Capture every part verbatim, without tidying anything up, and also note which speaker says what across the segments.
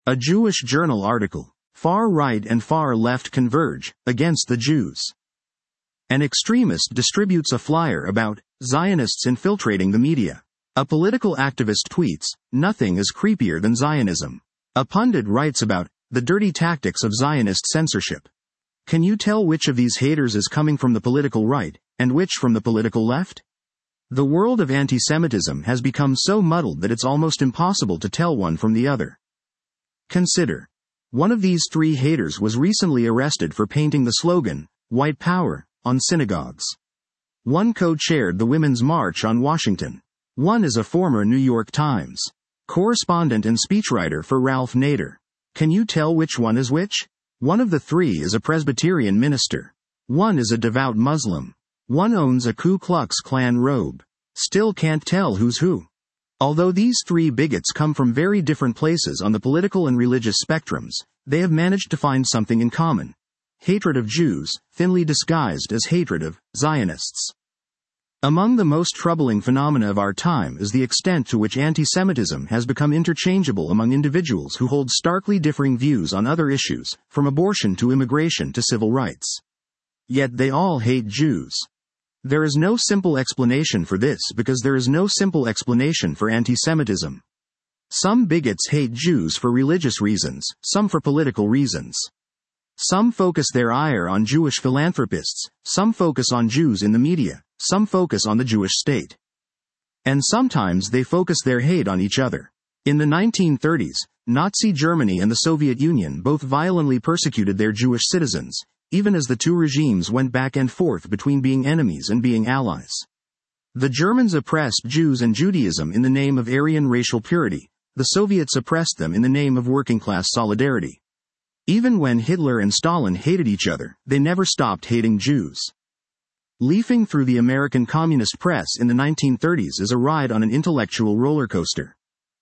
Speaker 1: A Jewish Journal article. Far right and far left converge against the Jews. An extremist distributes a flyer about Zionists infiltrating the media. A political activist tweets, "Nothing is creepier than Zionism." A pundit writes about the dirty tactics of Zionist censorship. Can you tell which of these haters is coming from the political right, and which from the political left? The world of anti-Semitism has become so muddled that it's almost impossible to tell one from the other. Consider. One of these three haters was recently arrested for painting the slogan, "White Power," on synagogues. One co-chaired the Women's March on Washington. One is a former New York Times correspondent and speechwriter for Ralph Nader. Can you tell which one is which? One of the three is a Presbyterian minister. One is a devout Muslim. One owns a Ku Klux Klan robe. Still can't tell who's who. Although these three bigots come from very different places on the political and religious spectrums, they have managed to find something in common. Hatred of Jews, thinly disguised as hatred of Zionists. Among the most troubling phenomena of our time is the extent to which anti-Semitism has become interchangeable among individuals who hold starkly differing views on other issues, from abortion to immigration to civil rights. Yet they all hate Jews. There is no simple explanation for this because there is no simple explanation for anti-Semitism. Some bigots hate Jews for religious reasons, some for political reasons. Some focus their ire on Jewish philanthropists, some focus on Jews in the media, some focus on the Jewish state. And sometimes they focus their hate on each other. In the nineteen thirties, Nazi Germany and the Soviet Union both violently persecuted their Jewish citizens, even as the two regimes went back and forth between being enemies and being allies. The Germans oppressed Jews and Judaism in the name of Aryan racial purity. The Soviets oppressed them in the name of working-class solidarity. Even when Hitler and Stalin hated each other, they never stopped hating Jews. Leafing through the American communist press in the nineteen thirties is a ride on an intellectual roller coaster.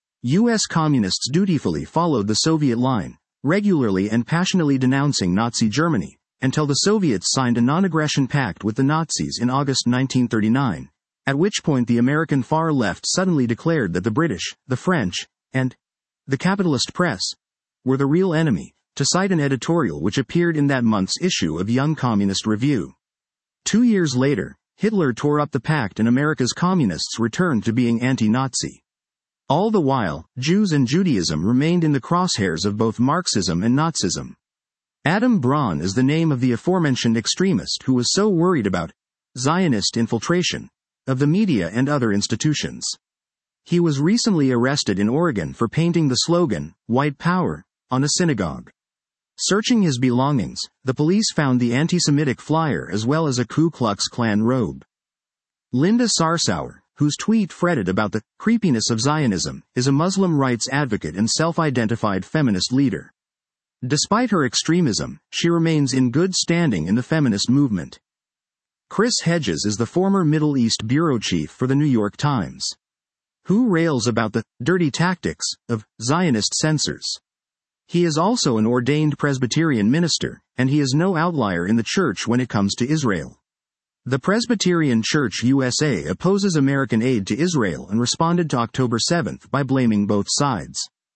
Speaker 1: U S communists dutifully followed the Soviet line, regularly and passionately denouncing Nazi Germany, until the Soviets signed a non-aggression pact with the Nazis in August nineteen thirty-nine, at which point the American far left suddenly declared that the British, the French, and the capitalist press were the real enemy, to cite an editorial which appeared in that month's issue of Young Communist Review. Two years later, Hitler tore up the pact and America's communists returned to being anti-Nazi. All the while, Jews and Judaism remained in the crosshairs of both Marxism and Nazism. Adam Braun is the name of the aforementioned extremist who was so worried about Zionist infiltration of the media and other institutions. He was recently arrested in Oregon for painting the slogan, "White Power," on a synagogue. Searching his belongings, the police found the anti-Semitic flyer as well as a Ku Klux Klan robe. Linda Sarsour, whose tweet fretted about the creepiness of Zionism, is a Muslim rights advocate and self-identified feminist leader. Despite her extremism, she remains in good standing in the feminist movement. Chris Hedges is the former Middle East bureau chief for the New York Times, who rails about the dirty tactics of Zionist censors. He is also an ordained Presbyterian minister, and he is no outlier in the church when it comes to Israel. The Presbyterian Church U S A opposes American aid to Israel and responded to October seventh by blaming both sides.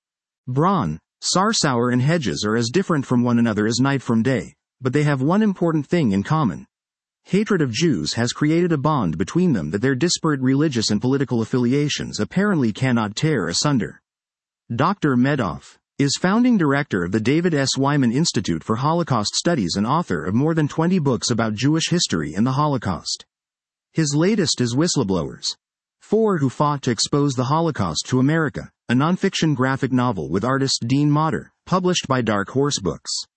Speaker 1: Braun, Sarsour and Hedges are as different from one another as night from day, but they have one important thing in common. Hatred of Jews has created a bond between them that their disparate religious and political affiliations apparently cannot tear asunder. Doctor Medoff is founding director of the David S. Wyman Institute for Holocaust Studies and author of more than twenty books about Jewish history and the Holocaust. His latest is Whistleblowers: Four Who Fought to Expose the Holocaust to America, a nonfiction graphic novel with artist Dean Motter, published by Dark Horse Books.